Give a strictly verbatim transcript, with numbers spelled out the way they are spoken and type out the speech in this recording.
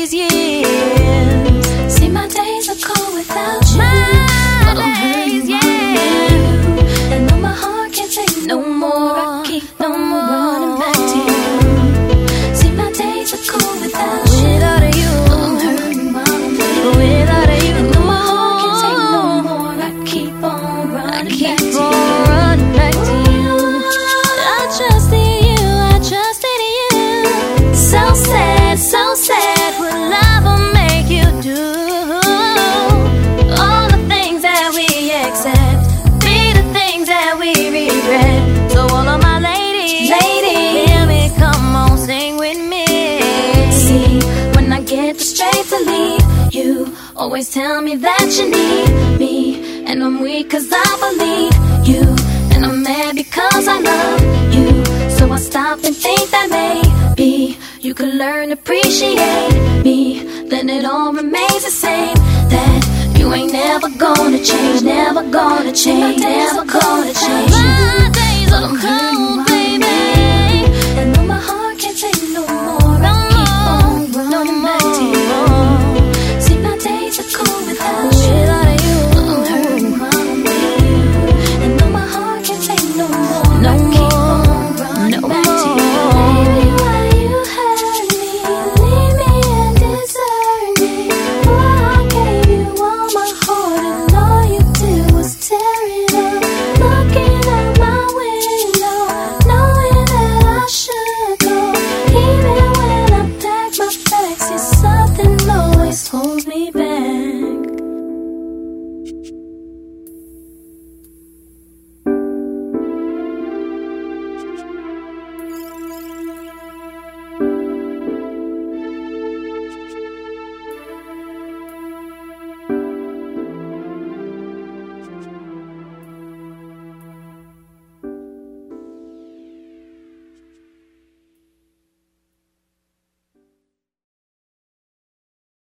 these years. See, my days are cold without you. My But I'm days, hurting yeah. you. And though my heart can't take no more, I keep no on more. running back to you. See, my days are cold without you. Without you, But I'm hurting while I'm with you. without you, And though my heart can't take no more, I keep on I running keep back to on you. running back to you. I trust in you, I trust in you. So sad, so sad, what love will make you do. All the things that we accept be the things that we regret. So all of my ladies, Ladies, hear me, come on, sing with me. see, when I get the strength to leave, you always tell me that you need me. And I'm weak cause I believe you. And I'm mad because I love you. So I stop and think that maybe you could learn to appreciate me. Then it all remains the same. That you ain't never gonna change, never gonna change, never gonna change. My days are I'm hurting cold.